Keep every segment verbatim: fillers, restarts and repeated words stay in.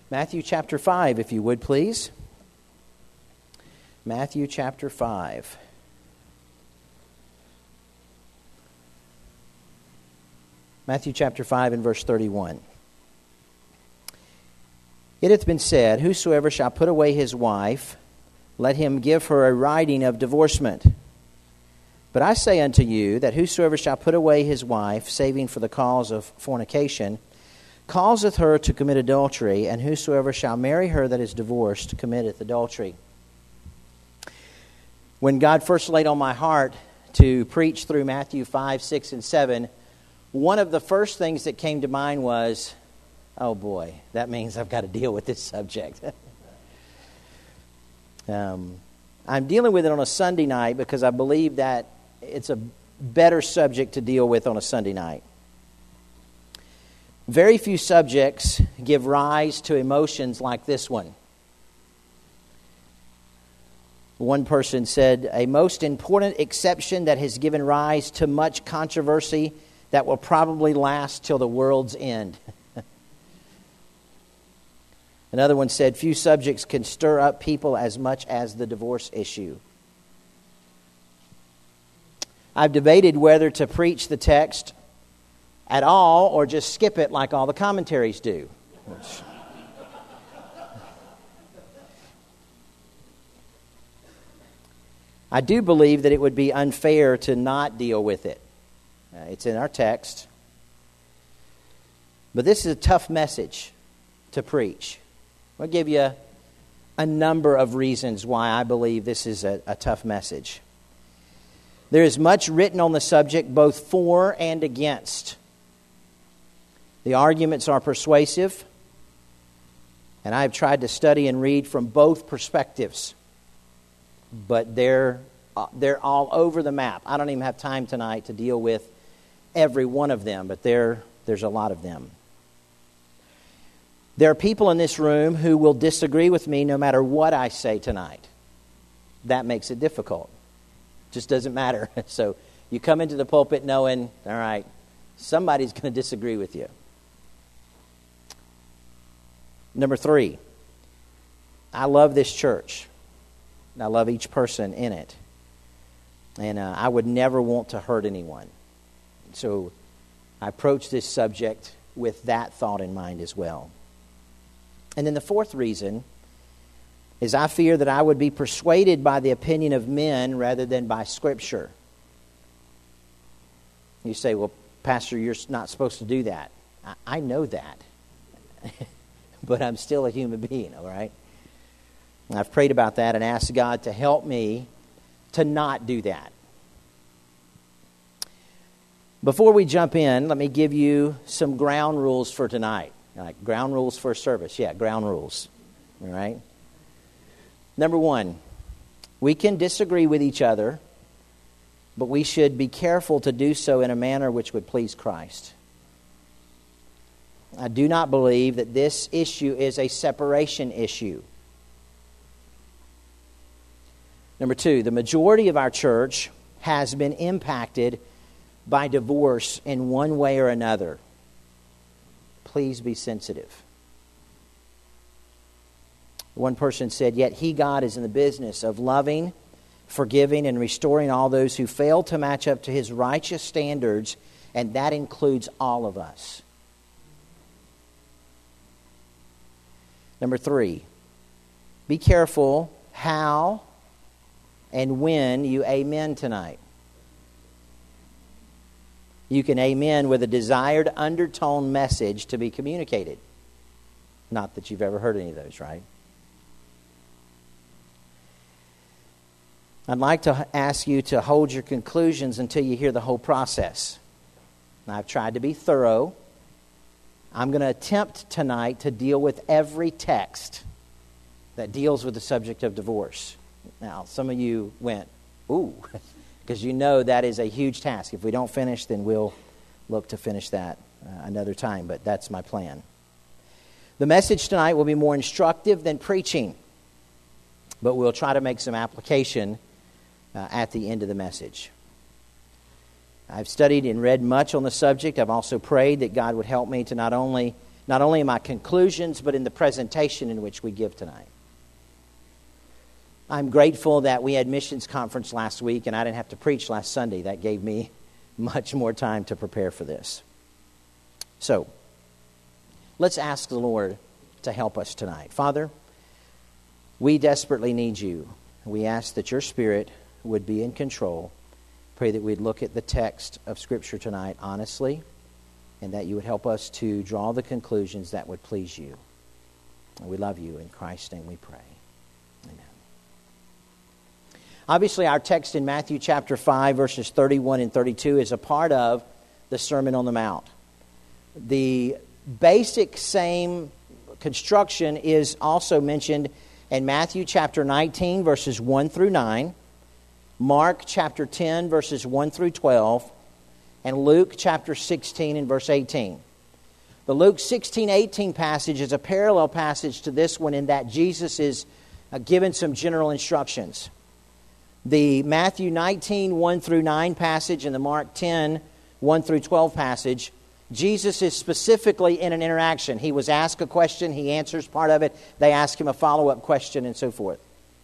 Matthew chapter five, if you would, please. Matthew chapter five. Matthew chapter five and verse thirty-one. It hath been said, whosoever shall put away his wife, let him give her a writing of divorcement. But I say unto you, that whosoever shall put away his wife, saving for the cause of fornication, causeth her to commit adultery, and whosoever shall marry her that is divorced committeth adultery. When God first laid on my heart to preach through Matthew five, six, and seven, one of the first things that came to mind was, oh boy, that means I've got to deal with this subject. um, I'm dealing with it on a Sunday night because I believe that it's a better subject to deal with on a Sunday night. Very few subjects give rise to emotions like this one. One person said, a most important exception that has given rise to much controversy that will probably last till the world's end. Another one said, few subjects can stir up people as much as the divorce issue. I've debated whether to preach the text at all or just skip it like all the commentaries do. Which... I do believe that it would be unfair to not deal with it. Uh, it's in our text. But this is a tough message to preach. I'll give you a number of reasons why I believe this is a, a tough message. There is much written on the subject, both for and against. The arguments are persuasive, and I have tried to study and read from both perspectives. But they're uh, they're all over the map. I don't even have time tonight to deal with every one of them, but there there's a lot of them. There are people in this room who will disagree with me no matter what I say tonight. That makes it difficult. Just doesn't matter. So you come into the pulpit knowing, all right, somebody's going to disagree with you. Number three, I love this church. I love each person in it. And uh, I would never want to hurt anyone. So I approach this subject with that thought in mind as well. And then the fourth reason is I fear that I would be persuaded by the opinion of men rather than by Scripture. You say, well, Pastor, you're not supposed to do that. I, I know that. But I'm still a human being, all right? And I've prayed about that and asked God to help me to not do that. Before we jump in, let me give you some ground rules for tonight. Like ground rules for service. Yeah, ground rules. All right? Number one, we can disagree with each other, but we should be careful to do so in a manner which would please Christ. I do not believe that this issue is a separation issue. Number two, the majority of our church has been impacted by divorce in one way or another. Please be sensitive. One person said, yet he, God, is in the business of loving, forgiving, and restoring all those who fail to match up to his righteous standards, and that includes all of us. Number three, be careful how and when you amen tonight. You can amen with a desired undertone message to be communicated. Not that you've ever heard any of those, right? I'd like to ask you to hold your conclusions until you hear the whole process. Now, I've tried to be thorough. I'm going to attempt tonight to deal with every text that deals with the subject of divorce. Now, some of you went, ooh, because you know that is a huge task. If we don't finish, then we'll look to finish that uh, another time, but that's my plan. The message tonight will be more instructive than preaching, but we'll try to make some application uh, at the end of the message. I've studied and read much on the subject. I've also prayed that God would help me to not only not only in my conclusions, but in the presentation in which we give tonight. I'm grateful that we had missions conference last week and I didn't have to preach last Sunday. That gave me much more time to prepare for this. So, let's ask the Lord to help us tonight. Father, we desperately need you. We ask that your Spirit would be in control. Pray that we'd look at the text of Scripture tonight honestly, and that you would help us to draw the conclusions that would please you. And we love you. In Christ's name we pray. Amen. Obviously, our text in Matthew chapter five, verses thirty-one and thirty-two is a part of the Sermon on the Mount. The basic same construction is also mentioned in Matthew chapter nineteen, verses one through nine, Mark chapter ten, verses one through twelve, and Luke chapter sixteen and verse eighteen. The Luke sixteen eighteen passage is a parallel passage to this one in that Jesus is uh, given some general instructions. The Matthew nineteen, one through nine passage and the Mark ten, one through twelve passage, Jesus is specifically in an interaction. He was asked a question, he answers part of it, they ask him a follow-up question, and so forth.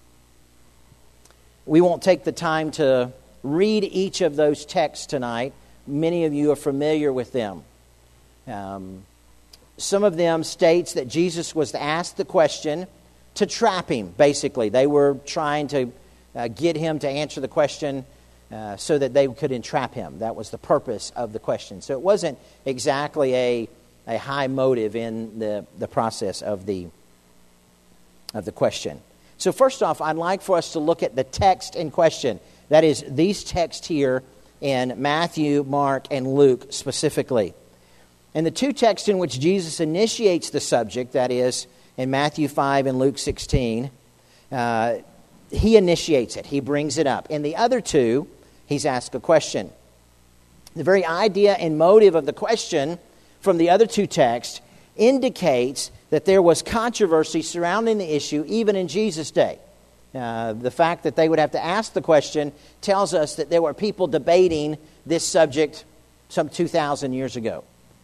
We won't take the time to read each of those texts tonight. Many of you are familiar with them. Um, some of them states that Jesus was asked the question to trap him, basically. They were trying to uh, get him to answer the question uh, so that they could entrap him. That was the purpose of the question. So it wasn't exactly a, a high motive in the, the process of the, of the question. So first off, I'd like for us to look at the text in question. That is, these texts here in Matthew, Mark, and Luke specifically. And the two texts in which Jesus initiates the subject, that is, in Matthew five and Luke sixteen, uh, he initiates it. He brings it up. In the other two, he's asked a question. The very idea and motive of the question from the other two texts indicates that there was controversy surrounding the issue even in Jesus' day. Uh, the fact that they would have to ask the question tells us that there were people debating this subject some two thousand years ago.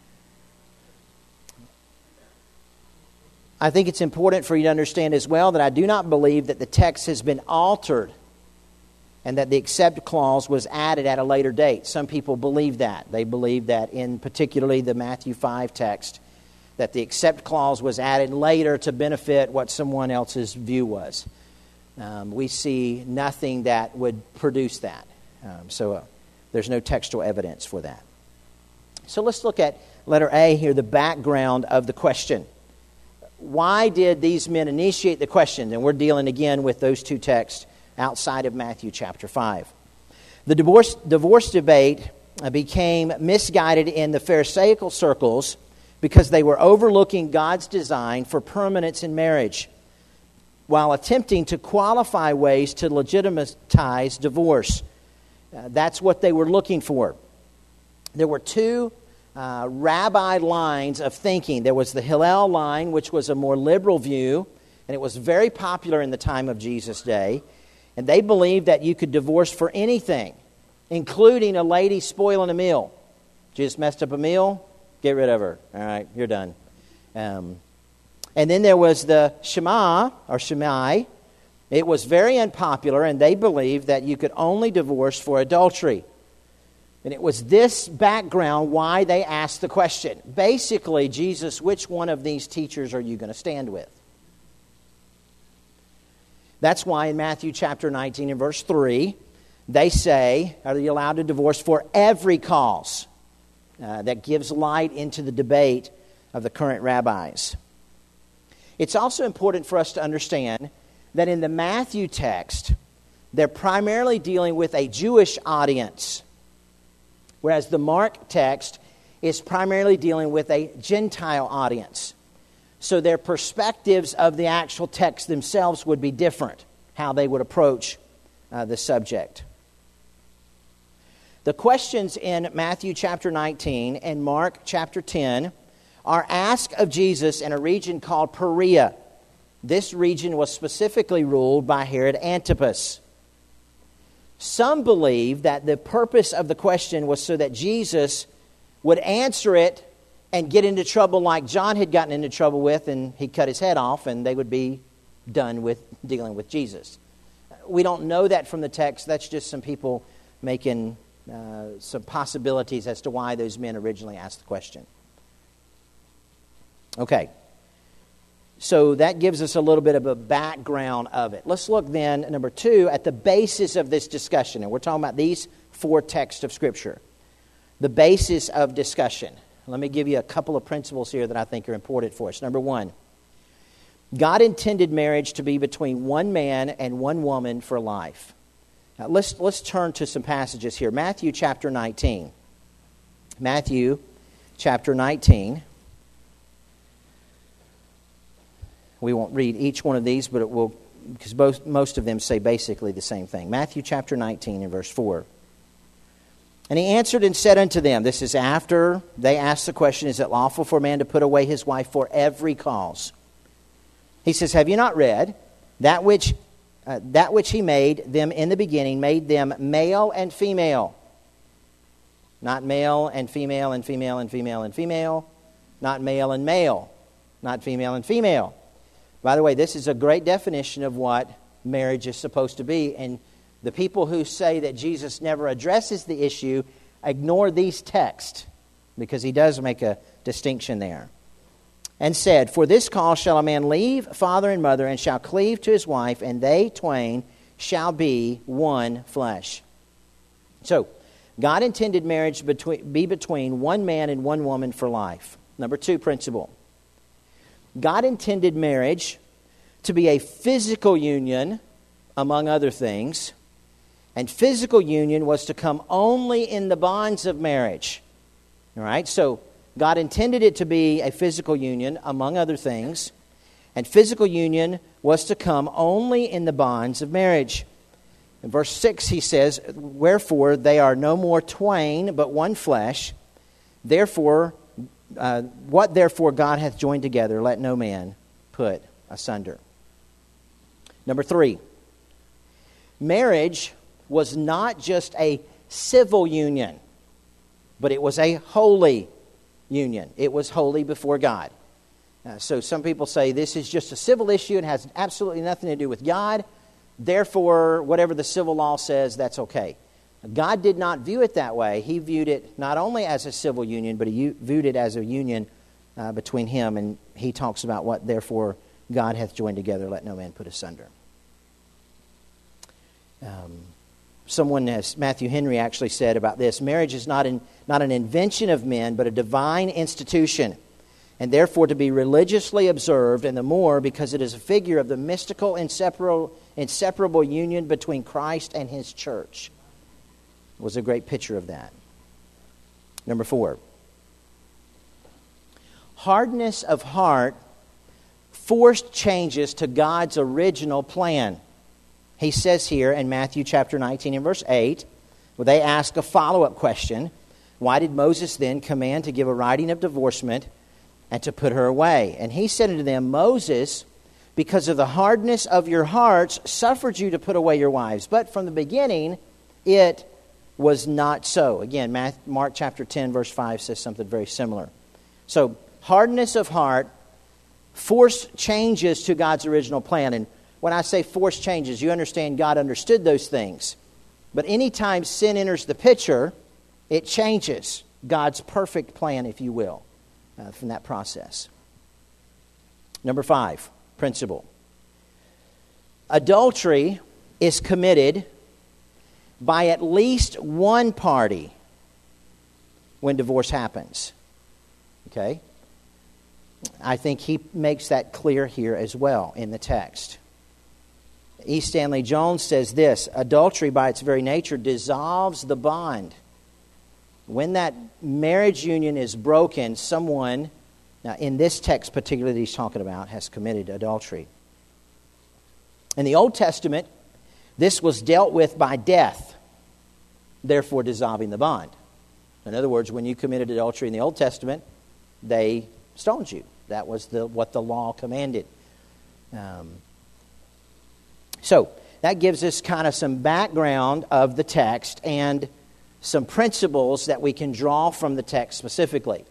I think it's important for you to understand as well that I do not believe that the text has been altered and that the except clause was added at a later date. Some people believe that. They believe that in particularly the Matthew five text, that the except clause was added later to benefit what someone else's view was. Um, we see nothing that would produce that. Um, so uh, there's no textual evidence for that. So let's look at letter A here, the background of the question. Why did these men initiate the question? And we're dealing again with those two texts outside of Matthew chapter five. The divorce, divorce debate became misguided in the Pharisaical circles because they were overlooking God's design for permanence in marriage while attempting to qualify ways to legitimize divorce. Uh, that's what they were looking for. There were two uh, rabbi lines of thinking. There was the Hillel line, which was a more liberal view, and it was very popular in the time of Jesus' day. And they believed that you could divorce for anything, including a lady spoiling a meal. She just messed up a meal, get rid of her. All right, you're done. Um, and then there was the Shema, or Shammai. It was very unpopular, and they believed that you could only divorce for adultery. And it was this background why they asked the question. Basically, Jesus, which one of these teachers are you going to stand with? That's why in Matthew chapter nineteen and verse three, they say, are you allowed to divorce for every cause? Uh, that gives light into the debate of the current rabbis. It's also important for us to understand that in the Matthew text, they're primarily dealing with a Jewish audience, whereas the Mark text is primarily dealing with a Gentile audience. So their perspectives of the actual text themselves would be different, how they would approach uh, the subject. The questions in Matthew chapter nineteen and Mark chapter ten are asked of Jesus in a region called Perea. This region was specifically ruled by Herod Antipas. Some believe that the purpose of the question was so that Jesus would answer it and get into trouble like John had gotten into trouble with, and he cut his head off, and they would be done with dealing with Jesus. We don't know that from the text. That's just some people making uh, some possibilities as to why those men originally asked the question. Okay. So that gives us a little bit of a background of it. Let's look then, number two, at the basis of this discussion. And we're talking about these four texts of Scripture. The basis of discussion. Let me give you a couple of principles here that I think are important for us. Number one, God intended marriage to be between one man and one woman for life. Now let's, let's turn to some passages here. Matthew chapter nineteen. Matthew chapter nineteen. We won't read each one of these, but it will, because both, most of them say basically the same thing. Matthew chapter nineteen and verse four. And he answered and said unto them, this is after they asked the question, is it lawful for a man to put away his wife for every cause? He says, have you not read, that which uh, that which he made them in the beginning, made them male and female. Not male and female and female and female and female. Not male and male. Not female and female. By the way, this is a great definition of what marriage is supposed to be. And the people who say that Jesus never addresses the issue ignore these texts, because he does make a distinction there. And said, for this cause shall a man leave father and mother, and shall cleave to his wife, and they twain shall be one flesh. So, God intended marriage between, be between one man and one woman for life. Number two principle. God intended marriage to be a physical union, among other things, and physical union was to come only in the bonds of marriage. All right, so God intended it to be a physical union, among other things, and physical union was to come only in the bonds of marriage. In verse six, he says, wherefore they are no more twain, but one flesh. Therefore, uh, what therefore God hath joined together, let no man put asunder. Number three, marriage was not just a civil union, but it was a holy union. It was holy before God. Uh, so some people say this is just a civil issue and has absolutely nothing to do with God. Therefore, whatever the civil law says, that's okay. God did not view it that way. He viewed it not only as a civil union, but he viewed it as a union uh, between him. And he talks about what, therefore, God hath joined together, let no man put asunder. Um, someone, as Matthew Henry actually said about this, marriage is not, in, not an invention of men, but a divine institution, and therefore to be religiously observed, and the more because it is a figure of the mystical, inseparable, inseparable union between Christ and his church. It was a great picture of that. Number four. Hardness of heart forced changes to God's original plan. He says here in Matthew chapter nineteen and verse eight, where they ask a follow-up question, why did Moses then command to give a writing of divorcement and to put her away? And he said unto them, Moses, because of the hardness of your hearts, suffered you to put away your wives. But from the beginning, it was not so. Again, Mark chapter ten, verse five says something very similar. So, hardness of heart forced changes to God's original plan. And when I say forced changes, you understand God understood those things. But anytime sin enters the picture, it changes God's perfect plan, if you will, uh, from that process. Number five, principle. Adultery is committed by at least one party when divorce happens. Okay? I think he makes that clear here as well in the text. E. Stanley Jones says this, adultery by its very nature dissolves the bond. When that marriage union is broken, someone, now in this text particularly that he's talking about, has committed adultery. In the Old Testament, this was dealt with by death, therefore dissolving the bond. In other words, when you committed adultery in the Old Testament, they stoned you. That was the what the law commanded. Um, so, that gives us kind of some background of the text and some principles that we can draw from the text specifically.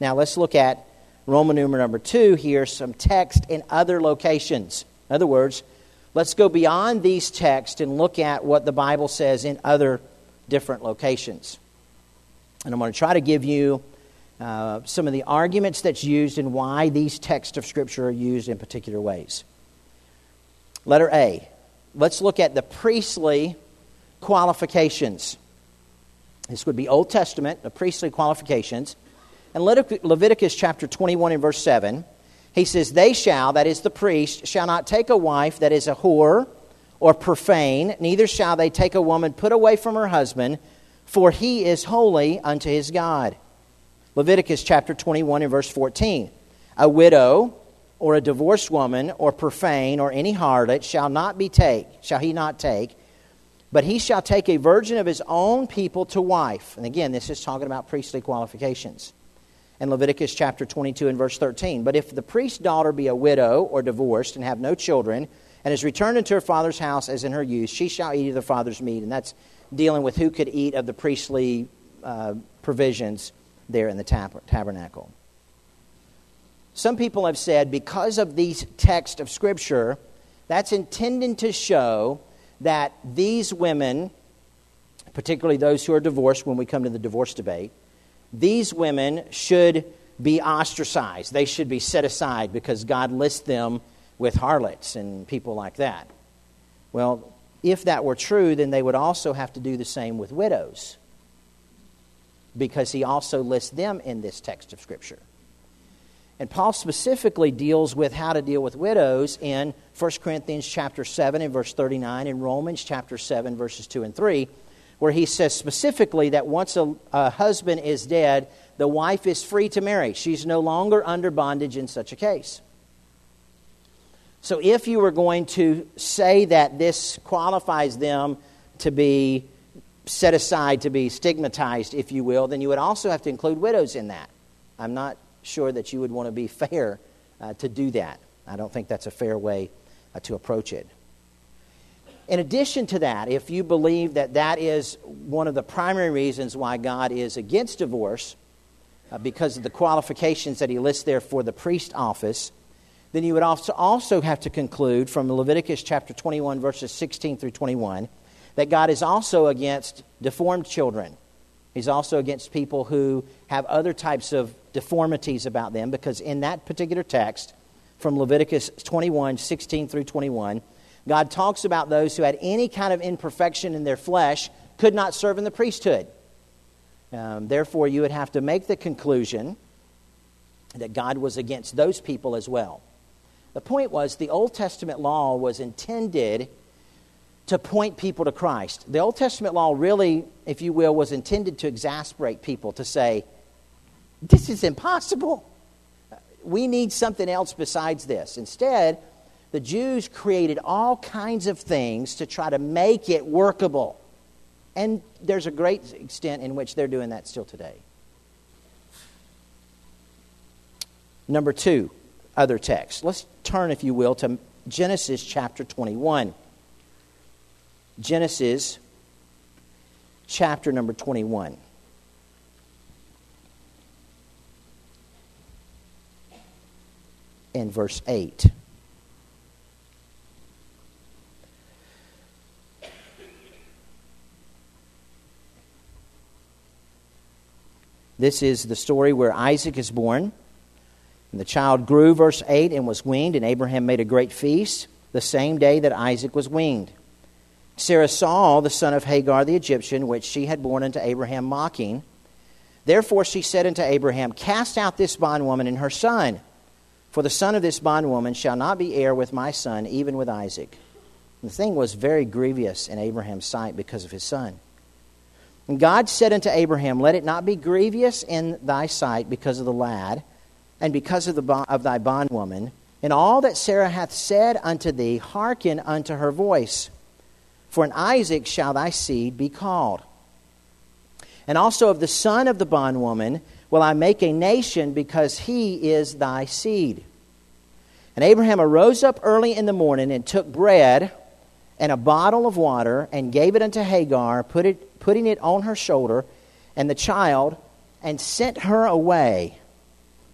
Now let's look at Roman numeral number two here, some text in other locations. In other words, let's go beyond these texts and look at what the Bible says in other different locations. And I'm going to try to give you uh, some of the arguments that's used and why these texts of Scripture are used in particular ways. Letter A. Let's look at the priestly qualifications. This would be Old Testament, the priestly qualifications. In Leviticus chapter twenty-one and verse seven, he says, "They shall," that is the priest, "shall not take a wife that is a whore or profane, neither shall they take a woman put away from her husband, for he is holy unto his God." Leviticus chapter twenty-one and verse fourteen, "A widow or a divorced woman or profane or any harlot shall not be take, shall he not take, but he shall take a virgin of his own people to wife." And again, this is talking about priestly qualifications. In Leviticus chapter twenty-two and verse thirteen, "But if the priest's daughter be a widow or divorced and have no children, and is returned into her father's house as in her youth, she shall eat of the father's meat." And that's dealing with who could eat of the priestly uh, provisions there in the tab- tabernacle. Some people have said because of these texts of Scripture, that's intended to show that these women, particularly those who are divorced when we come to the divorce debate, these women should be ostracized. They should be set aside because God lists them with harlots and people like that. Well, if that were true, then they would also have to do the same with widows, because he also lists them in this text of Scripture. And Paul specifically deals with how to deal with widows in First Corinthians chapter seven and verse thirty-nine, and Romans chapter seven verses two and three, where he says specifically that once a, a husband is dead, the wife is free to marry. She's no longer under bondage in such a case. So if you were going to say that this qualifies them to be set aside, to be stigmatized, if you will, then you would also have to include widows in that. I'm not sure that you would want to be fair uh, to do that. I don't think that's a fair way uh, to approach it. In addition to that, if you believe that that is one of the primary reasons why God is against divorce, uh, because of the qualifications that he lists there for the priest office, then you would also also have to conclude from Leviticus chapter twenty-one, verses sixteen through twenty-one, that God is also against deformed children. He's also against people who have other types of deformities about them, because in that particular text from Leviticus twenty-one, sixteen through twenty-one, God talks about those who had any kind of imperfection in their flesh could not serve in the priesthood. Um, therefore, you would have to make the conclusion that God was against those people as well. The point was, the Old Testament law was intended to point people to Christ. The Old Testament law really, if you will, was intended to exasperate people, to say, this is impossible. We need something else besides this. Instead, the Jews created all kinds of things to try to make it workable. And there's a great extent in which they're doing that still today. Number two, other text. Let's turn, if you will, to Genesis chapter twenty-one. Genesis chapter number twenty-one. And verse eight. This is the story where Isaac is born. And the child grew, verse eight, and was weaned, and Abraham made a great feast the same day that Isaac was weaned. Sarah saw the son of Hagar the Egyptian, which she had borne unto Abraham, mocking. Therefore she said unto Abraham, Cast out this bondwoman and her son, for the son of this bondwoman shall not be heir with my son, even with Isaac. And the thing was very grievous in Abraham's sight because of his son. And God said unto Abraham, Let it not be grievous in thy sight because of the lad, and because of the bond, of thy bondwoman. In all that Sarah hath said unto thee, hearken unto her voice. For in Isaac shall thy seed be called. And also of the son of the bondwoman will I make a nation, because he is thy seed. And Abraham arose up early in the morning, and took bread and a bottle of water, and gave it unto Hagar, put it, putting it on her shoulder, and the child, and sent her away.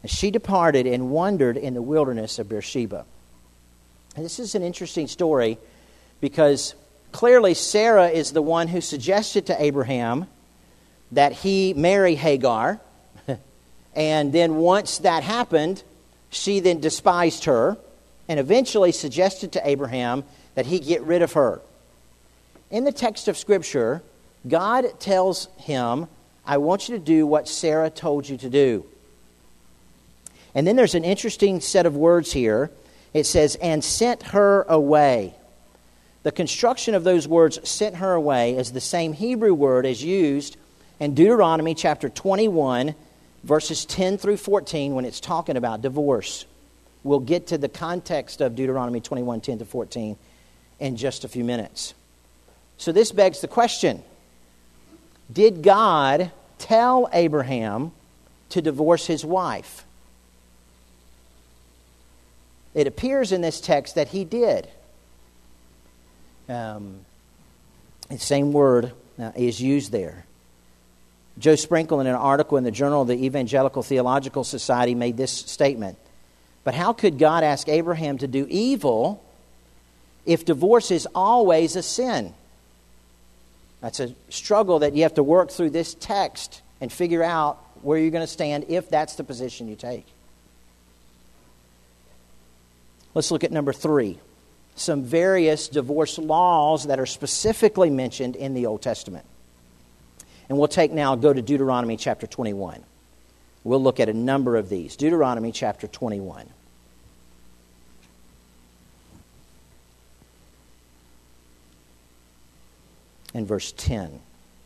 she departed and wandered in the wilderness of Beersheba. And this is an interesting story because clearly Sarah is the one who suggested to Abraham that he marry Hagar. And then once that happened, she then despised her and eventually suggested to Abraham that he get rid of her. In the text of Scripture, God tells him, I want you to do what Sarah told you to do. And then there's an interesting set of words here. It says, and sent her away. The construction of those words, sent her away, is the same Hebrew word as used in Deuteronomy chapter twenty-one, verses ten through fourteen, when it's talking about divorce. We'll get to the context of Deuteronomy twenty-one, ten to fourteen in just a few minutes. So this begs the question, did God tell Abraham to divorce his wife? It appears in this text that he did. Um, the same word uh, is used there. Joe Sprinkle, in an article in the Journal of the Evangelical Theological Society, made this statement. But how could God ask Abraham to do evil if divorce is always a sin? That's a struggle that you have to work through this text and figure out where you're going to stand if that's the position you take. Let's look at number three. Some various divorce laws that are specifically mentioned in the Old Testament. And we'll take now, go to Deuteronomy chapter twenty-one. We'll look at a number of these. Deuteronomy chapter twenty-one. And verse ten.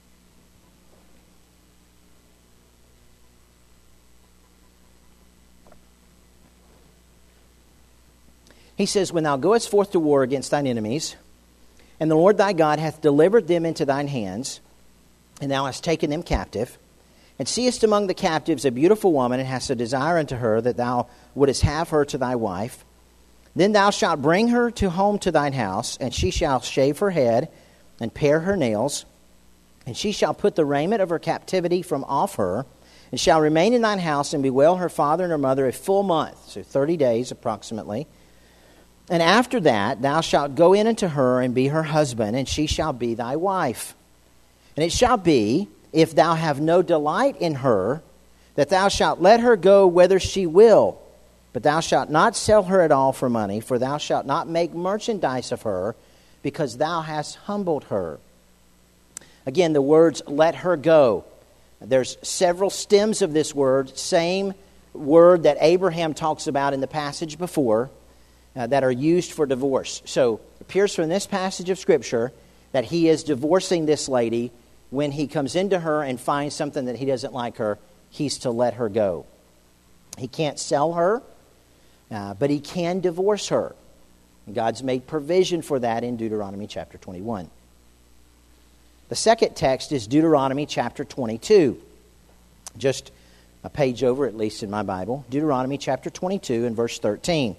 He says, when thou goest forth to war against thine enemies, and the Lord thy God hath delivered them into thine hands, and thou hast taken them captive, and seest among the captives a beautiful woman, and hast a desire unto her, that thou wouldest have her to thy wife, then thou shalt bring her to home to thine house, and she shall shave her head, and pare her nails, and she shall put the raiment of her captivity from off her, and shall remain in thine house, and bewail her father and her mother a full month, so thirty days approximately. And after that thou shalt go in unto her, and be her husband, and she shall be thy wife. And it shall be, if thou have no delight in her, that thou shalt let her go whither she will, but thou shalt not sell her at all for money, for thou shalt not make merchandise of her, because thou hast humbled her. Again, the words, let her go. There's several stems of this word, same word that Abraham talks about in the passage before, uh, that are used for divorce. So it appears from this passage of Scripture that he is divorcing this lady. When he comes into her and finds something that he doesn't like her, he's to let her go. He can't sell her, uh, but he can divorce her. God's made provision for that in Deuteronomy chapter twenty-one. The second text is Deuteronomy chapter twenty-two. Just a page over, at least in my Bible. Deuteronomy chapter twenty-two and verse thirteen.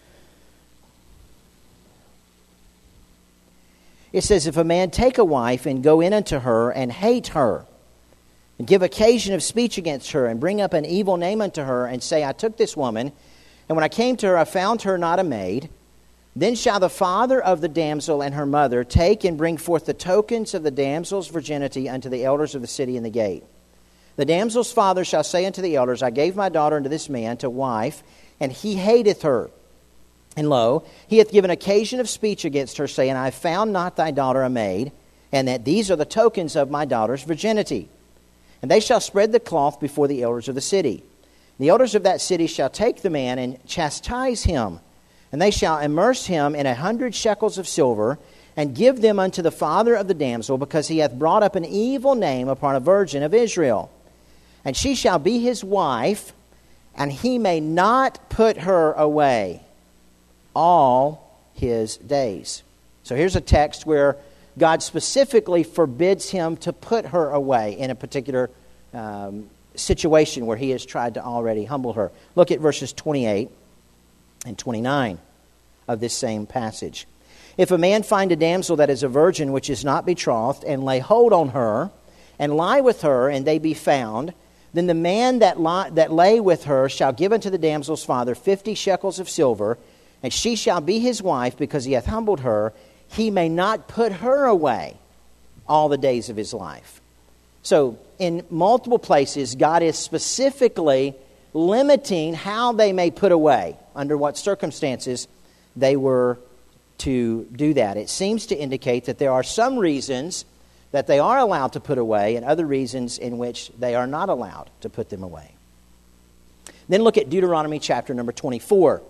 It says, if a man take a wife and go in unto her and hate her, and give occasion of speech against her, and bring up an evil name unto her, and say, I took this woman, and when I came to her, I found her not a maid, then shall the father of the damsel and her mother take and bring forth the tokens of the damsel's virginity unto the elders of the city in the gate. The damsel's father shall say unto the elders, I gave my daughter unto this man to wife, and he hateth her. And lo, he hath given occasion of speech against her, saying, I found not thy daughter a maid, and that these are the tokens of my daughter's virginity. And they shall spread the cloth before the elders of the city. The elders of that city shall take the man and chastise him, and they shall immerse him in a hundred shekels of silver, and give them unto the father of the damsel, because he hath brought up an evil name upon a virgin of Israel. And she shall be his wife, and he may not put her away all his days. So here's a text where God specifically forbids him to put her away in a particular um, situation where he has tried to already humble her. Look at verses twenty-eight and twenty-nine of this same passage. If a man find a damsel that is a virgin which is not betrothed, and lay hold on her, and lie with her, and they be found, Then the man that, li- that lay with her shall give unto the damsel's father fifty shekels of silver, and she shall be his wife, because he hath humbled her. He may not put her away all the days of his life. So, in multiple places, God is specifically limiting how they may put away, under what circumstances they were to do that. It seems to indicate that there are some reasons that they are allowed to put away and other reasons in which they are not allowed to put them away. Then look at Deuteronomy chapter number twenty-four.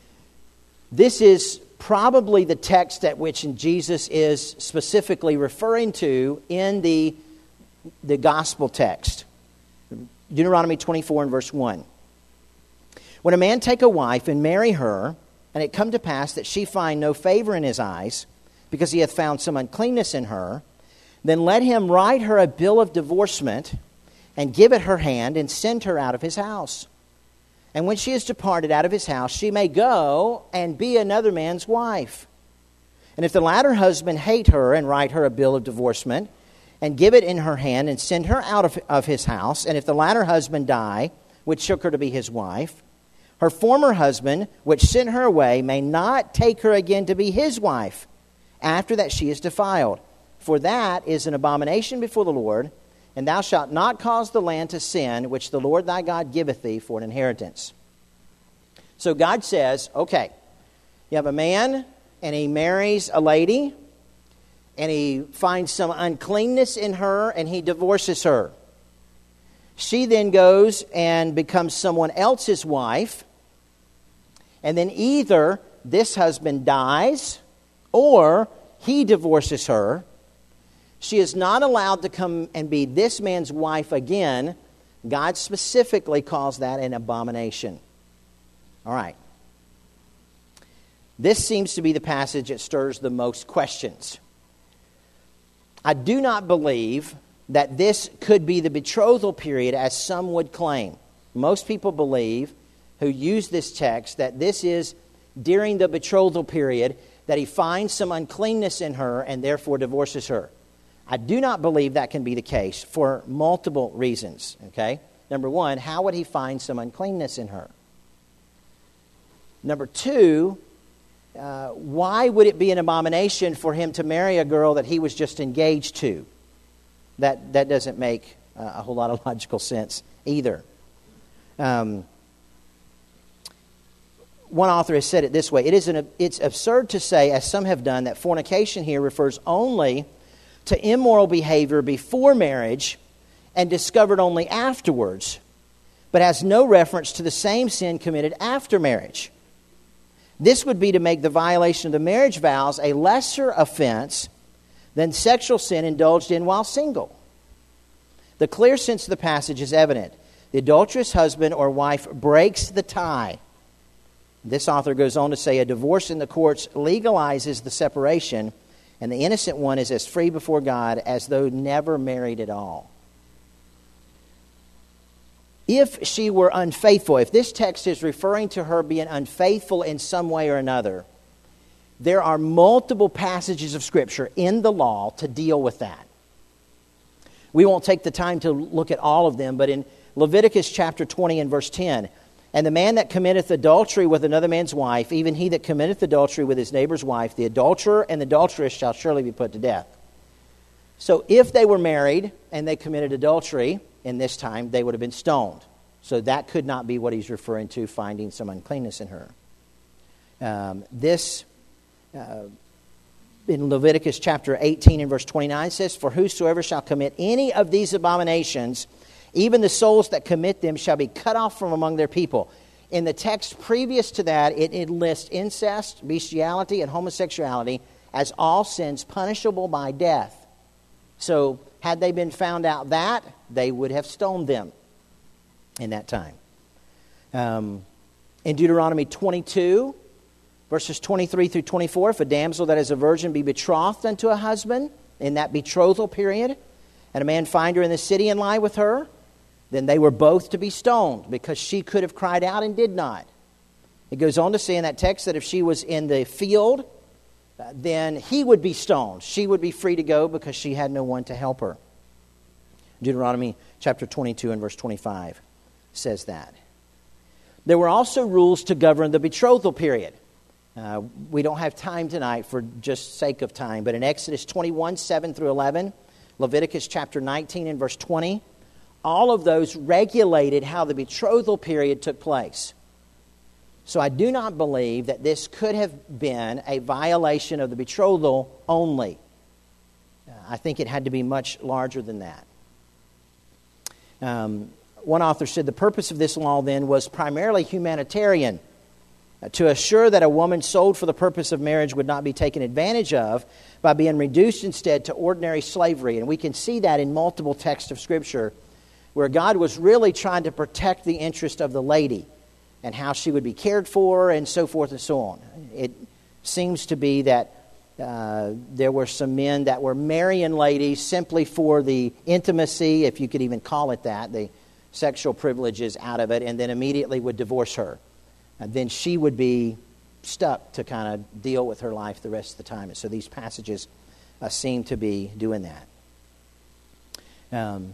This is probably the text at which Jesus is specifically referring to in the, the gospel text. Deuteronomy twenty-four and verse one. When a man take a wife and marry her, and it come to pass that she find no favor in his eyes, because he hath found some uncleanness in her, then let him write her a bill of divorcement, and give it her hand, and send her out of his house. And when she is departed out of his house, she may go and be another man's wife. And if the latter husband hate her, and write her a bill of divorcement, and give it in her hand, and send her out of, of his house, and if the latter husband die, which took her to be his wife, her former husband, which sent her away, may not take her again to be his wife, after that she is defiled. For that is an abomination before the Lord, and thou shalt not cause the land to sin, which the Lord thy God giveth thee for an inheritance. So God says, okay, you have a man, and he marries a lady, and he finds some uncleanness in her, and he divorces her. She then goes and becomes someone else's wife, and then either this husband dies, or he divorces her. She is not allowed to come and be this man's wife again. God specifically calls that an abomination. All right. This seems to be the passage that stirs the most questions. I do not believe that this could be the betrothal period as some would claim. Most people believe, who use this text, that this is during the betrothal period, that he finds some uncleanness in her and therefore divorces her. I do not believe that can be the case for multiple reasons. Okay? Number one, how would he find some uncleanness in her? Number two, uh, why would it be an abomination for him to marry a girl that he was just engaged to? That that doesn't make uh, a whole lot of logical sense either. Um, one author has said it this way: It is an it's absurd to say, as some have done, that fornication here refers only to immoral behavior before marriage and discovered only afterwards, but has no reference to the same sin committed after marriage. This would be to make the violation of the marriage vows a lesser offense than sexual sin indulged in while single. The clear sense of the passage is evident. The adulterous husband or wife breaks the tie. This author goes on to say, a divorce in the courts legalizes the separation, and the innocent one is as free before God as though never married at all. If she were unfaithful, if this text is referring to her being unfaithful in some way or another, there are multiple passages of Scripture in the law to deal with that. We won't take the time to look at all of them, but in Leviticus chapter twenty and verse ten, and the man that committeth adultery with another man's wife, even he that committeth adultery with his neighbor's wife, the adulterer and the adulteress shall surely be put to death. So if they were married and they committed adultery in this time, they would have been stoned. So that could not be what he's referring to, finding some uncleanness in her. Um, this, uh, in Leviticus chapter eighteen and verse twenty-nine says, For whosoever shall commit any of these abominations, even the souls that commit them shall be cut off from among their people. In the text previous to that, it, it lists incest, bestiality, and homosexuality as all sins punishable by death. So had they been found out that, they would have stoned them in that time. Um, in Deuteronomy twenty-two, verses twenty-three through twenty-four, if a damsel that is a virgin be betrothed unto a husband in that betrothal period, and a man find her in the city and lie with her, then they were both to be stoned, because she could have cried out and did not. It goes on to say in that text that if she was in the field, then he would be stoned. She would be free to go because she had no one to help her. Deuteronomy chapter twenty-two and verse twenty-five says that. There were also rules to govern the betrothal period. Uh, we don't have time tonight for just sake of time, but in Exodus twenty-one, seven through eleven, Leviticus chapter nineteen and verse twenty, all of those regulated how the betrothal period took place. So I do not believe that this could have been a violation of the betrothal only. Uh, I think it had to be much larger than that. Um, one author said the purpose of this law then was primarily humanitarian, uh, to assure that a woman sold for the purpose of marriage would not be taken advantage of by being reduced instead to ordinary slavery. And we can see that in multiple texts of Scripture where God was really trying to protect the interest of the lady and how she would be cared for and so forth and so on. It seems to be that uh, there were some men that were marrying ladies simply for the intimacy, if you could even call it that, the sexual privileges out of it, and then immediately would divorce her. And then she would be stuck to kind of deal with her life the rest of the time. And so these passages uh, seem to be doing that. Um,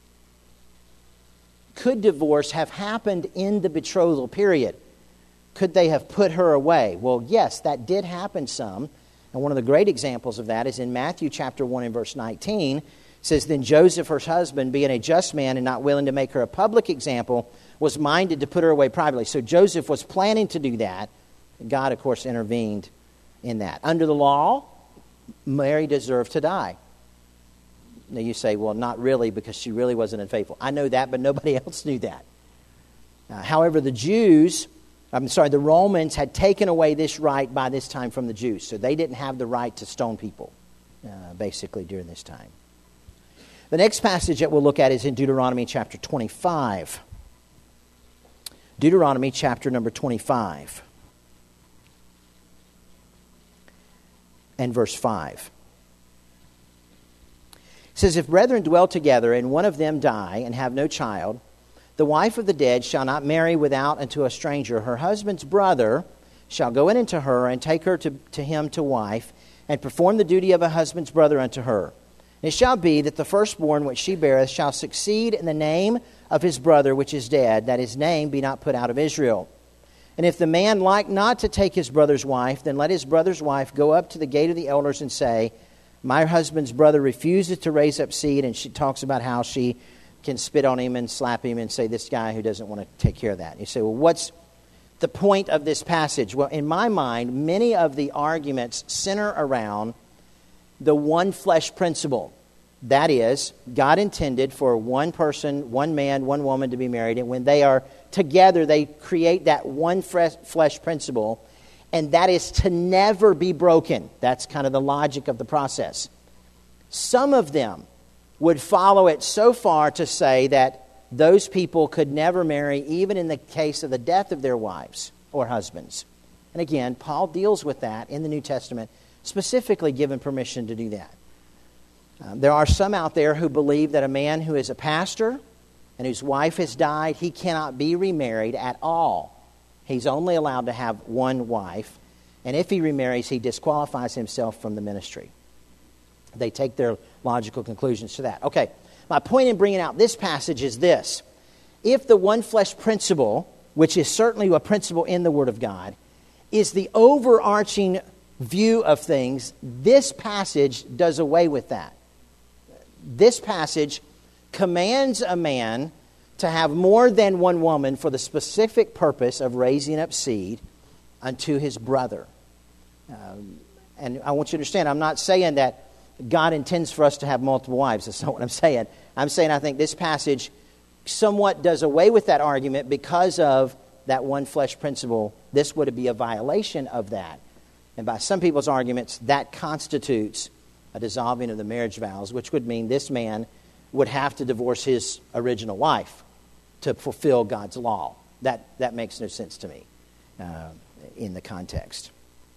could divorce have happened in the betrothal period? Could they have put her away? Well, yes, that did happen some. And one of the great examples of that is in Matthew chapter one and verse nineteen. It says, then Joseph, her husband, being a just man and not willing to make her a public example, was minded to put her away privately. So Joseph was planning to do that. God, of course, intervened in that. Under the law, Mary deserved to die. Now you say, well, not really, because she really wasn't unfaithful. I know that, but nobody else knew that. Uh, however, the Jews, I'm sorry, the Romans had taken away this right by this time from the Jews. So they didn't have the right to stone people, uh, basically, during this time. The next passage that we'll look at is in Deuteronomy chapter twenty-five. Deuteronomy chapter number twenty-five. And verse five. It says, if brethren dwell together, and one of them die, and have no child, the wife of the dead shall not marry without unto a stranger. Her husband's brother shall go in unto her, and take her to, to him to wife, and perform the duty of a husband's brother unto her. And it shall be that the firstborn which she beareth shall succeed in the name of his brother which is dead, that his name be not put out of Israel. And if the man like not to take his brother's wife, then let his brother's wife go up to the gate of the elders and say, my husband's brother refuses to raise up seed, and she talks about how she can spit on him and slap him and say, this guy who doesn't want to take care of that. You say, well, what's the point of this passage? Well, in my mind, many of the arguments center around the one flesh principle. That is, God intended for one person, one man, one woman to be married, and when they are together, they create that one flesh principle, and that is to never be broken. That's kind of the logic of the process. Some of them would follow it so far to say that those people could never marry, even in the case of the death of their wives or husbands. And again, Paul deals with that in the New Testament, specifically given permission to do that. Um, there are some out there who believe that a man who is a pastor and whose wife has died, he cannot be remarried at all. He's only allowed to have one wife, and if he remarries, he disqualifies himself from the ministry. They take their logical conclusions to that. Okay, my point in bringing out this passage is this. If the one flesh principle, which is certainly a principle in the Word of God, is the overarching view of things, this passage does away with that. This passage commands a man to have more than one woman for the specific purpose of raising up seed unto his brother. Um, and I want you to understand, I'm not saying that God intends for us to have multiple wives. That's not what I'm saying. I'm saying I think this passage somewhat does away with that argument because of that one flesh principle. This would be a violation of that. And by some people's arguments, that constitutes a dissolving of the marriage vows, which would mean this man would have to divorce his original wife to fulfill God's law. That that makes no sense to me uh, in the context.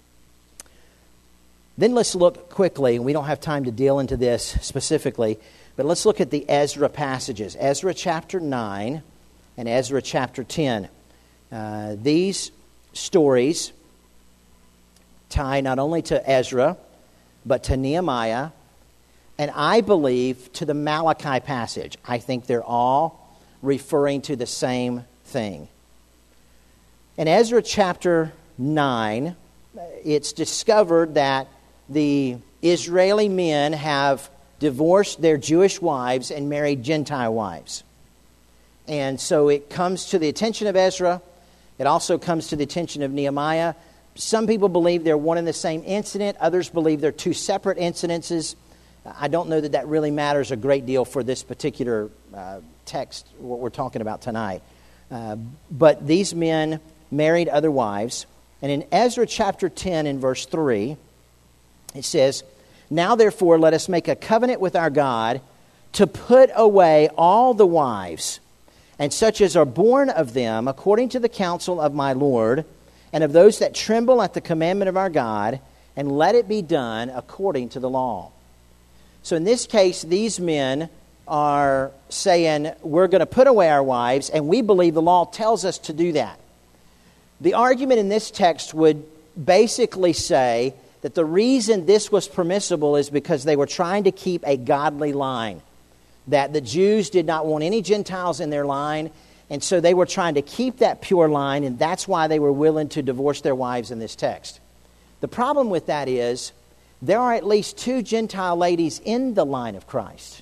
Then let's look quickly, and we don't have time to deal into this specifically, but let's look at the Ezra passages. Ezra chapter nine and Ezra chapter ten. Uh, these stories tie not only to Ezra, but to Nehemiah and I believe to the Malachi passage. I think they're all referring to the same thing. In Ezra chapter nine, it's discovered that the Israeli men have divorced their Jewish wives and married Gentile wives. And so it comes to the attention of Ezra. It also comes to the attention of Nehemiah. Some people believe they're one and the same incident. Others believe they're two separate incidences. I don't know that that really matters a great deal for this particular uh, text, what we're talking about tonight. Uh, but these men married other wives. And in Ezra chapter ten in verse three, it says, "Now therefore let us make a covenant with our God to put away all the wives and such as are born of them according to the counsel of my Lord and of those that tremble at the commandment of our God, and let it be done according to the law." So in this case, these men are saying, we're going to put away our wives, and we believe the law tells us to do that. The argument in this text would basically say that the reason this was permissible is because they were trying to keep a godly line, that the Jews did not want any Gentiles in their line, and so they were trying to keep that pure line, and that's why they were willing to divorce their wives in this text. The problem with that is there are at least two Gentile ladies in the line of Christ.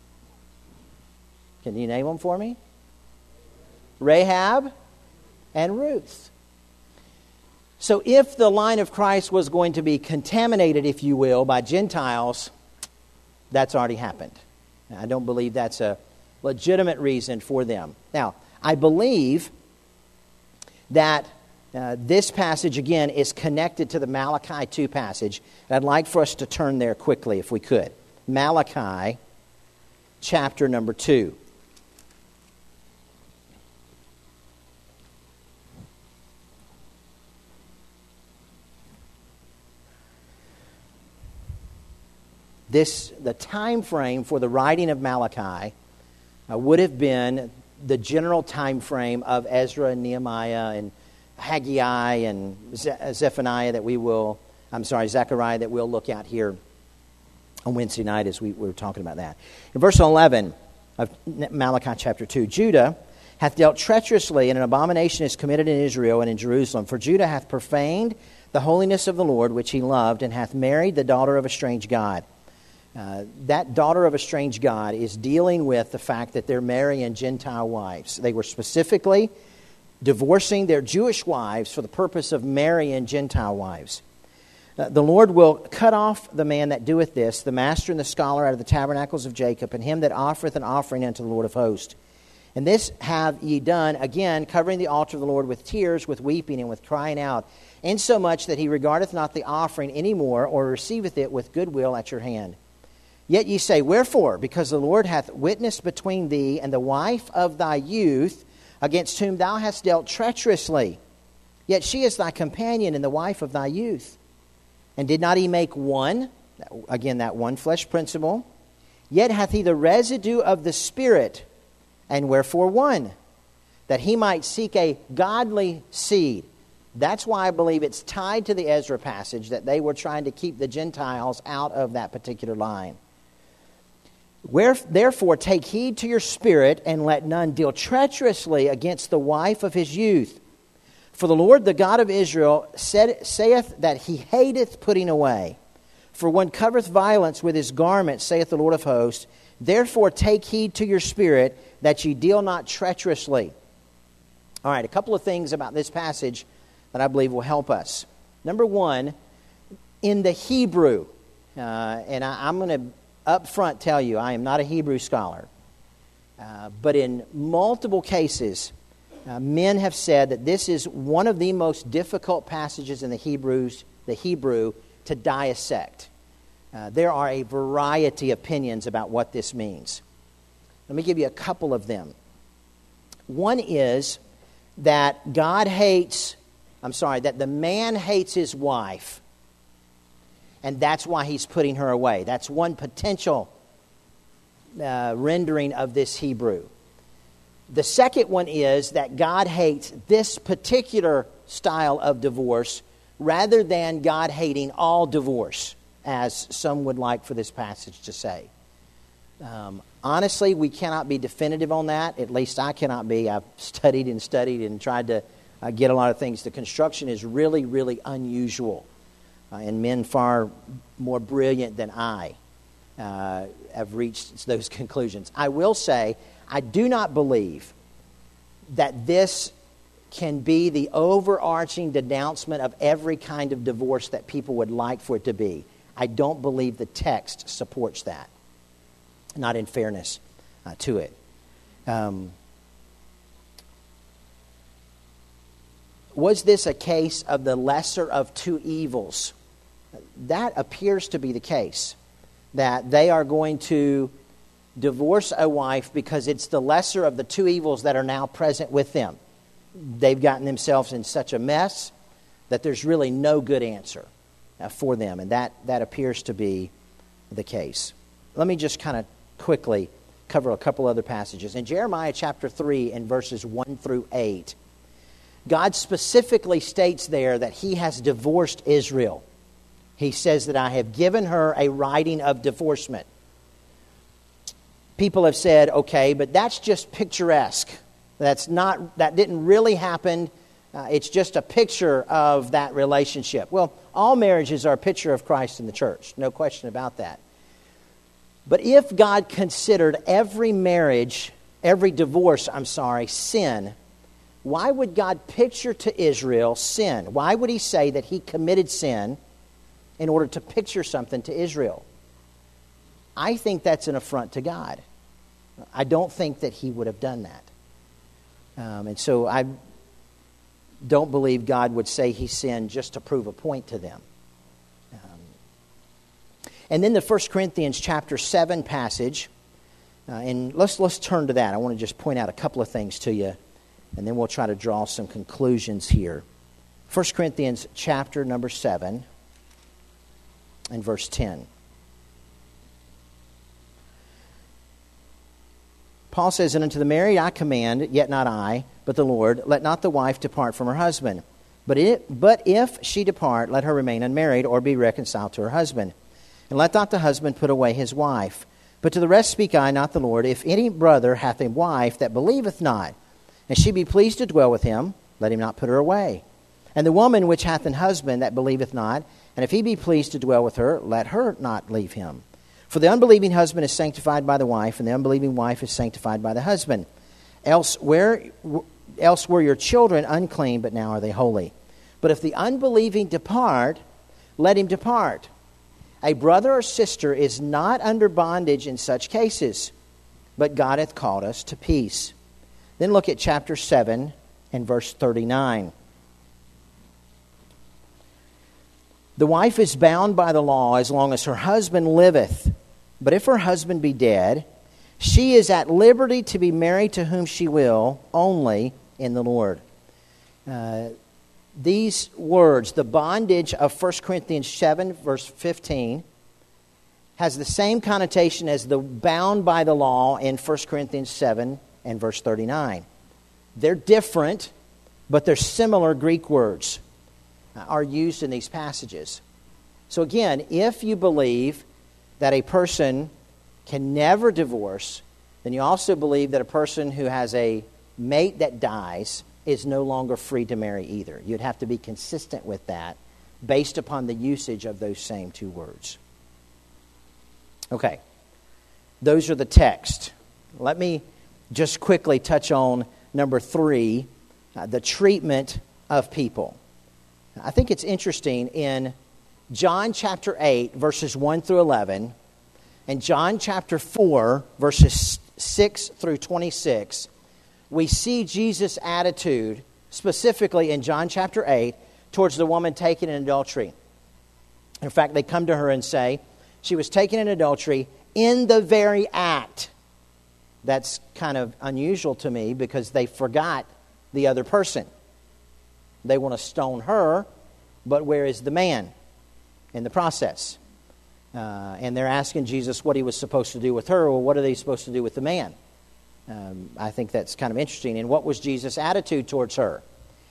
Can you name them for me? Rahab and Ruth. So if the line of Christ was going to be contaminated, if you will, by Gentiles, that's already happened. Now, I don't believe that's a legitimate reason for them. Now, I believe that uh, this passage, again, is connected to the Malachi two passage. I'd like for us to turn there quickly, if we could. Malachi chapter number two. This, the time frame for the writing of Malachi uh, would have been the general time frame of Ezra and Nehemiah and Haggai and Ze- Zephaniah that we will, I'm sorry, Zechariah that we'll look at here on Wednesday night as we, we were talking about that. In verse eleven of Malachi chapter two, Judah hath dealt treacherously, and an abomination is committed in Israel and in Jerusalem. For Judah hath profaned the holiness of the Lord, which he loved, and hath married the daughter of a strange god. Uh, that daughter of a strange god is dealing with the fact that they're marrying Gentile wives. They were specifically divorcing their Jewish wives for the purpose of marrying Gentile wives. Uh, the Lord will cut off the man that doeth this, the master and the scholar out of the tabernacles of Jacob, and him that offereth an offering unto the Lord of hosts. And this have ye done, again, covering the altar of the Lord with tears, with weeping, and with crying out, insomuch that he regardeth not the offering any more, or receiveth it with goodwill at your hand. Yet ye say, wherefore? Because the Lord hath witnessed between thee and the wife of thy youth, against whom thou hast dealt treacherously. Yet she is thy companion and the wife of thy youth. And did not he make one? Again, that one flesh principle. Yet hath he the residue of the Spirit. And wherefore one? That he might seek a godly seed. That's why I believe it's tied to the Ezra passage, that they were trying to keep the Gentiles out of that particular line. Where, therefore, take heed to your spirit, and let none deal treacherously against the wife of his youth. For the Lord, the God of Israel, said, saith that he hateth putting away. For one covereth violence with his garment, saith the Lord of hosts. Therefore, take heed to your spirit, that ye deal not treacherously. All right, a couple of things about this passage that I believe will help us. Number one, in the Hebrew, uh, and I, I'm going to up front tell you, I am not a Hebrew scholar. Uh, but in multiple cases, uh, men have said that this is one of the most difficult passages in the Hebrews, the Hebrew to dissect. Uh, there are a variety of opinions about what this means. Let me give you a couple of them. One is that God hates, I'm sorry, that the man hates his wife. And that's why he's putting her away. That's one potential uh, rendering of this Hebrew. The second one is that God hates this particular style of divorce rather than God hating all divorce. as some would like for this passage to say. Um, honestly, we cannot be definitive on that. At least I cannot be. I've studied and studied and tried to uh, get a lot of things. The construction is really, really unusual. Uh, and men far more brilliant than I uh, have reached those conclusions. I will say, I do not believe that this can be the overarching denouncement of every kind of divorce that people would like for it to be. I don't believe the text supports that. Not in fairness uh, to it. Um, was this a case of the lesser of two evils? That appears to be the case. That they are going to divorce a wife because it's the lesser of the two evils that are now present with them. They've gotten themselves in such a mess that there's really no good answer uh, for them. And that, that appears to be the case. Let me just kind of quickly cover a couple other passages. In Jeremiah chapter three and verses one through eight, God specifically states there that he has divorced Israel. He says that I have given her a writing of divorcement. People have said, okay, but that's just picturesque. That's not, that didn't really happen. Uh, it's just a picture of that relationship. Well, all marriages are a picture of Christ and the church. No question about that. But if God considered every marriage, every divorce, I'm sorry, sin, why would God picture to Israel sin? Why would he say that he committed sin in order to picture something to Israel? I think that's an affront to God. I don't think that he would have done that. Um, and so I don't believe God would say he sinned just to prove a point to them. Um, and then the First Corinthians chapter seven passage, uh, and let's let's turn to that. I want to just point out a couple of things to you, and then we'll try to draw some conclusions here. First Corinthians chapter number seven and verse ten. Paul says, and unto the married I command, yet not I, but the Lord, let not the wife depart from her husband. But, it, but if she depart, let her remain unmarried, or be reconciled to her husband. And let not the husband put away his wife. But to the rest speak I, not the Lord. If any brother hath a wife that believeth not, and she be pleased to dwell with him, let him not put her away. And the woman which hath an husband that believeth not, and if he be pleased to dwell with her, let her not leave him. For the unbelieving husband is sanctified by the wife, and the unbelieving wife is sanctified by the husband. Else where, else were your children unclean, but now are they holy. But if the unbelieving depart, let him depart. A brother or sister is not under bondage in such cases, but God hath called us to peace. Then look at chapter seven and verse thirty-nine. The wife is bound by the law as long as her husband liveth. But if her husband be dead, she is at liberty to be married to whom she will, only in the Lord. Uh, these words, the bondage of First Corinthians seven, verse fifteen, has the same connotation as the bound by the law in First Corinthians seven and verse thirty-nine. They're different, but they're similar Greek words are used in these passages. So again, if you believe that a person can never divorce, then you also believe that a person who has a mate that dies is no longer free to marry either. You'd have to be consistent with that based upon the usage of those same two words. Okay, those are the text. Let me just quickly touch on number three, uh, the treatment of people. I think it's interesting in John chapter eight, verses one through eleven, and John chapter four, verses six through twenty-six, we see Jesus' attitude, specifically in John chapter eight, towards the woman taken in adultery. In fact, they come to her and say, she was taken in adultery in the very act. That's kind of unusual to me because they forgot the other person. They want to stone her, but where is the man in the process? Uh, and they're asking Jesus what he was supposed to do with her. Well, what are they supposed to do with the man? Um, I think that's kind of interesting. And what was Jesus' attitude towards her?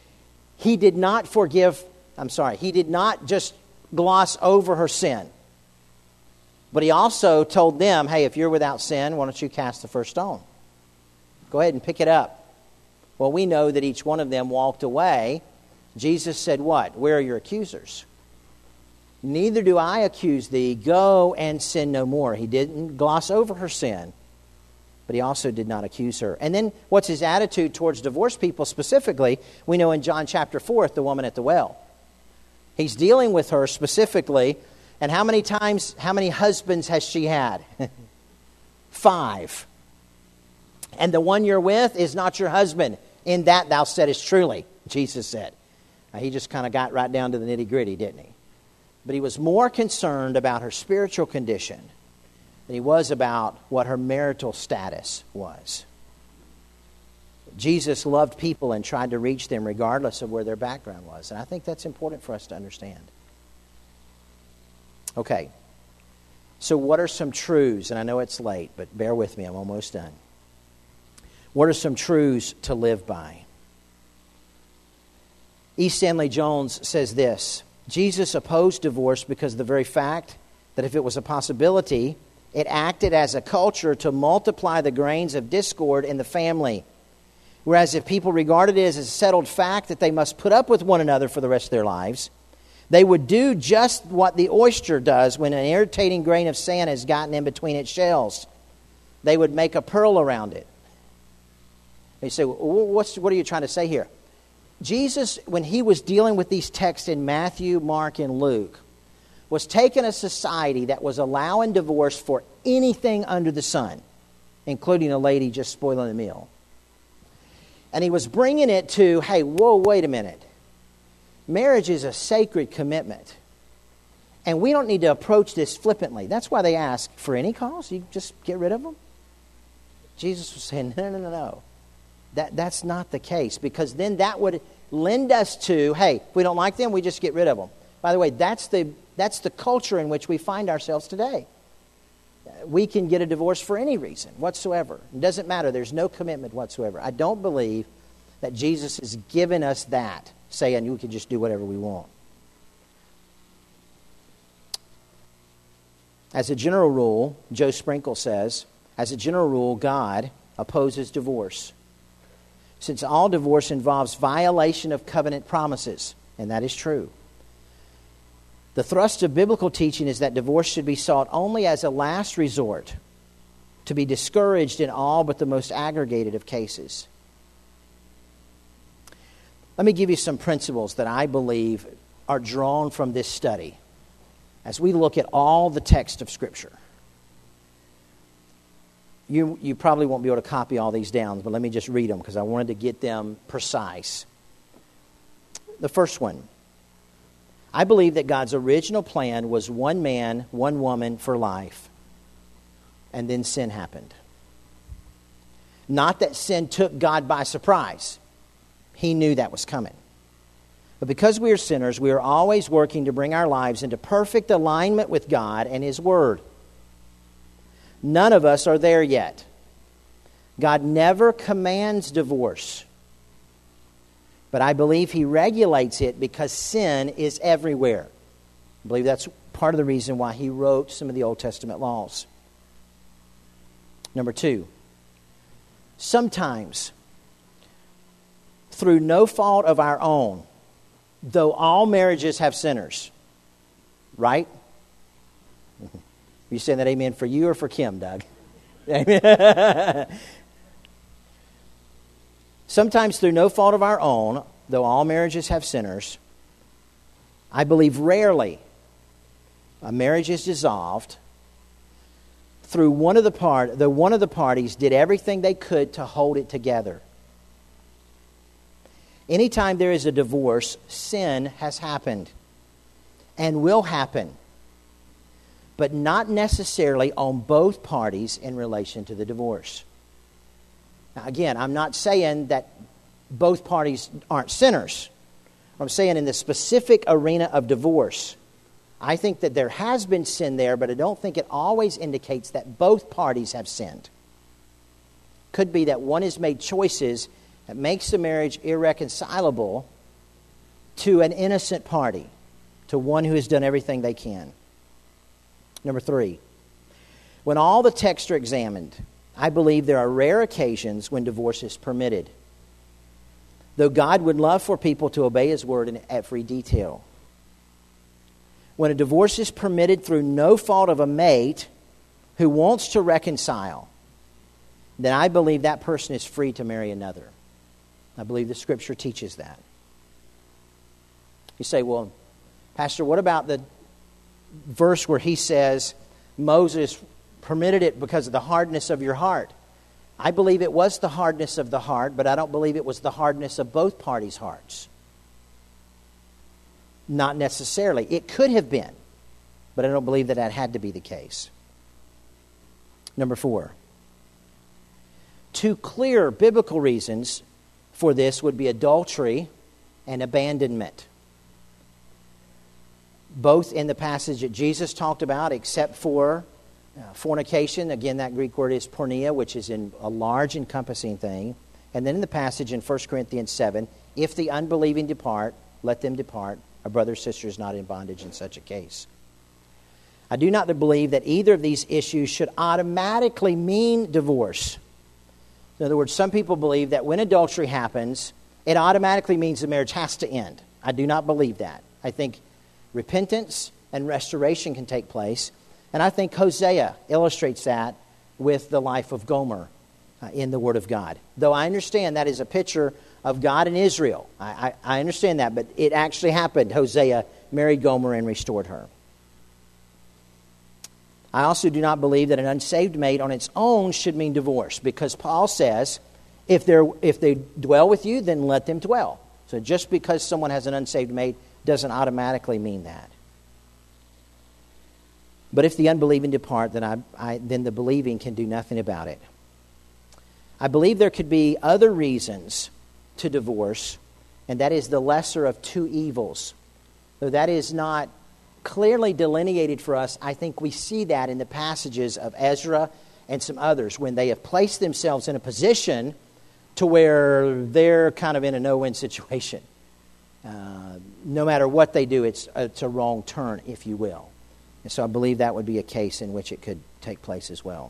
He did not forgive, I'm sorry, he did not just gloss over her sin. But he also told them, hey, if you're without sin, why don't you cast the first stone? Go ahead and pick it up. Well, we know that each one of them walked away. Jesus said what? Where are your accusers? Neither do I accuse thee. Go and sin no more. He didn't gloss over her sin, but he also did not accuse her. And then what's his attitude towards divorced people specifically? We know in John chapter four, the woman at the well. He's dealing with her specifically. And how many times, how many husbands has she had? Five. And the one you're with is not your husband. In that thou saidest truly, Jesus said. Now, he just kind of got right down to the nitty gritty, didn't he? But he was more concerned about her spiritual condition than he was about what her marital status was. Jesus loved people and tried to reach them regardless of where their background was. And I think that's important for us to understand. Okay. So what are some truths? And I know it's late, but bear with me. I'm almost done. What are some truths to live by? E. Stanley Jones says this: Jesus opposed divorce because of the very fact that if it was a possibility, it acted as a culture to multiply the grains of discord in the family. Whereas if people regarded it as a settled fact that they must put up with one another for the rest of their lives, they would do just what the oyster does when an irritating grain of sand has gotten in between its shells. They would make a pearl around it. You say, well, what's, what are you trying to say here? Jesus, when he was dealing with these texts in Matthew, Mark, and Luke, was taking a society that was allowing divorce for anything under the sun, including a lady just spoiling the meal. And he was bringing it to, hey, whoa, wait a minute. Marriage is a sacred commitment. And we don't need to approach this flippantly. That's why they ask, for any cause, you just get rid of them? Jesus was saying, no, no, no, no. That, that's not the case, because then that would lend us to, hey, if we don't like them, we just get rid of them. By the way, that's the that's the culture in which we find ourselves today. We can get a divorce for any reason whatsoever. It doesn't matter. There's no commitment whatsoever. I don't believe that Jesus has given us that, saying we can just do whatever we want. As a general rule, Joe Sprinkle says, as a general rule, God opposes divorce, since all divorce involves violation of covenant promises, and that is true. The thrust of biblical teaching is that divorce should be sought only as a last resort, to be discouraged in all but the most aggregated of cases. Let me give you some principles that I believe are drawn from this study as we look at all the text of Scripture. You, you probably won't be able to copy all these down, but let me just read them because I wanted to get them precise. The first one. I believe that God's original plan was one man, one woman for life. And then sin happened. Not that sin took God by surprise. He knew that was coming. But because we are sinners, we are always working to bring our lives into perfect alignment with God and His Word. None of us are there yet. God never commands divorce. But I believe He regulates it because sin is everywhere. I believe that's part of the reason why He wrote some of the Old Testament laws. Number two, sometimes, through no fault of our own, though all marriages have sinners, right? You saying that amen for you or for Kim, Doug? Amen. Sometimes through no fault of our own, though all marriages have sinners, I believe rarely a marriage is dissolved through one of the part, though one of the parties did everything they could to hold it together. Anytime there is a divorce, sin has happened and will happen, but not necessarily on both parties in relation to the divorce. Now, again, I'm not saying that both parties aren't sinners. I'm saying in the specific arena of divorce, I think that there has been sin there, but I don't think it always indicates that both parties have sinned. Could be that one has made choices that makes the marriage irreconcilable to an innocent party, to one who has done everything they can. Number three, When all the texts are examined, I believe there are rare occasions when divorce is permitted, though God would love for people to obey His word in every detail. When a divorce is permitted through no fault of a mate who wants to reconcile, then I believe that person is free to marry another. I believe the Scripture teaches that. You say, well, Pastor, what about the verse where he says Moses permitted it because of the hardness of your heart? I believe it was the hardness of the heart, but I don't believe it was the hardness of both parties' hearts. Not necessarily. It could have been, but I don't believe that that had to be the case. Number four. Two clear biblical reasons for this would be adultery and abandonment. Both in the passage that Jesus talked about, except for uh, fornication. Again, that Greek word is porneia, which is in a large encompassing thing. And then in the passage in First Corinthians seven, if the unbelieving depart, let them depart. A brother or sister is not in bondage in such a case. I do not believe that either of these issues should automatically mean divorce. In other words, some people believe that when adultery happens, it automatically means the marriage has to end. I do not believe that. I think repentance and restoration can take place. And I think Hosea illustrates that with the life of Gomer uh, in the Word of God. Though I understand that is a picture of God and Israel. I, I, I understand that, but it actually happened. Hosea married Gomer and restored her. I also do not believe that an unsaved mate on its own should mean divorce, because Paul says, if they're if they dwell with you, then let them dwell. So just because someone has an unsaved mate doesn't automatically mean that. But if the unbelieving depart, then I, I then the believing can do nothing about it. I believe there could be other reasons to divorce, and that is the lesser of two evils. Though that is not clearly delineated for us, I think we see that in the passages of Ezra and some others when they have placed themselves in a position to where they're kind of in a no-win situation. Uh, no matter what they do, it's, it's a wrong turn, if you will. And so I believe that would be a case in which it could take place as well.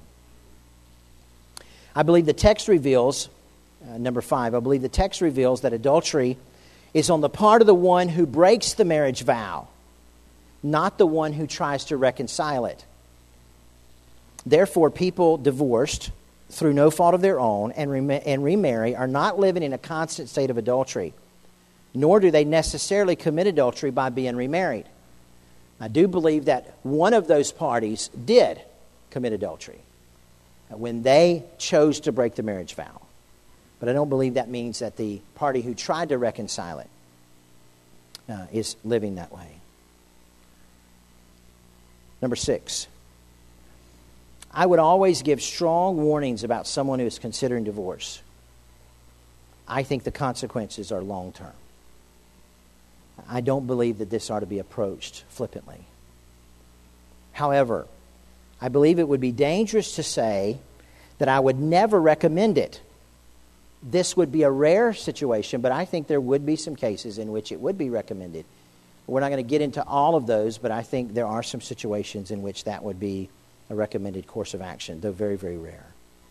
I believe the text reveals, uh, number five, I believe the text reveals that adultery is on the part of the one who breaks the marriage vow, not the one who tries to reconcile it. Therefore, people divorced through no fault of their own and, rem- and remarry are not living in a constant state of adultery, nor do they necessarily commit adultery by being remarried. I do believe that one of those parties did commit adultery when they chose to break the marriage vow. But I don't believe that means that the party who tried to reconcile it uh, is living that way. Number six, I would always give strong warnings about someone who is considering divorce. I think the consequences are long-term. I don't believe that this ought to be approached flippantly. However, I believe it would be dangerous to say that I would never recommend it. This would be a rare situation, but I think there would be some cases in which it would be recommended. We're not going to get into all of those, but I think there are some situations in which that would be a recommended course of action, though very, very rare.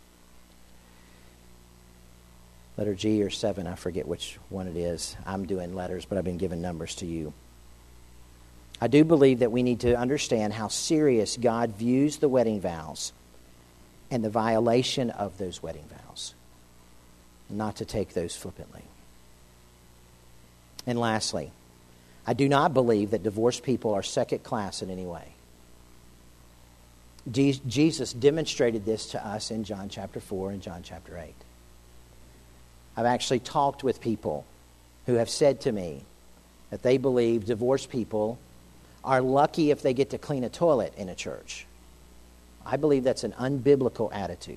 Letter G or seven, I forget which one it is. I'm doing letters, but I've been giving numbers to you. I do believe that we need to understand how serious God views the wedding vows and the violation of those wedding vows, not to take those flippantly. And lastly, I do not believe that divorced people are second class in any way. Je- Jesus demonstrated this to us in John chapter four and John chapter eight. I've actually talked with people who have said to me that they believe divorced people are lucky if they get to clean a toilet in a church. I believe that's an unbiblical attitude.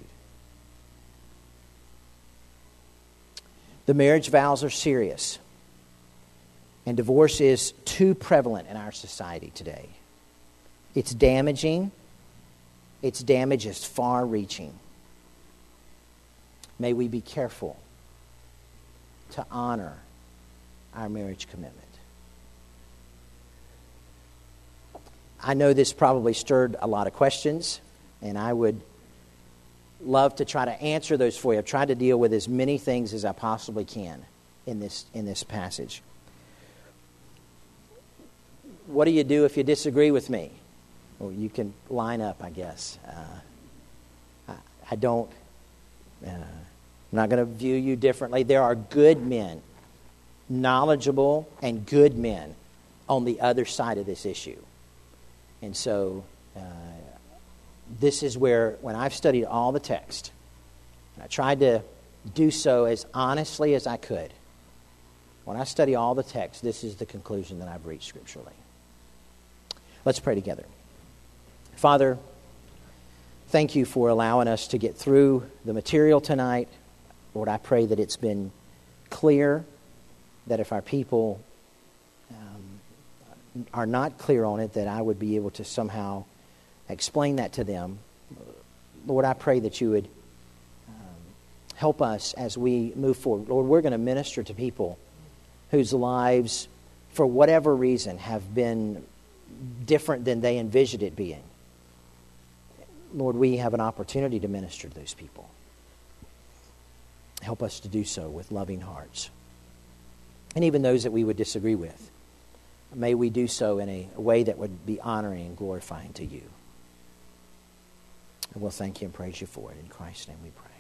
The marriage vows are serious, and divorce is too prevalent in our society today. It's damaging. Its damage is far-reaching. May we be careful to honor our marriage commitment. I know this probably stirred a lot of questions And I would love to try to answer those for you. I've tried to deal with as many things as I possibly can in this in this passage. What do you do if you disagree with me? Well, you can line up, I guess. Uh, I, I don't, uh, I'm not going to view you differently. There are good men, knowledgeable and good men on the other side of this issue. And so uh, this is where, when I've studied all the text, and I tried to do so as honestly as I could, when I study all the text, this is the conclusion that I've reached scripturally. Let's pray together. Father, thank you for allowing us to get through the material tonight. Lord, I pray that it's been clear, that if our people um, are not clear on it, that I would be able to somehow explain that to them. Lord, I pray that you would um, help us as we move forward. Lord, we're going to minister to people whose lives, for whatever reason, have been different than they envisioned it being. Lord, we have an opportunity to minister to those people. Help us to do so with loving hearts. And even those that we would disagree with, may we do so in a way that would be honoring and glorifying to you. And we'll thank you and praise you for it. In Christ's name we pray.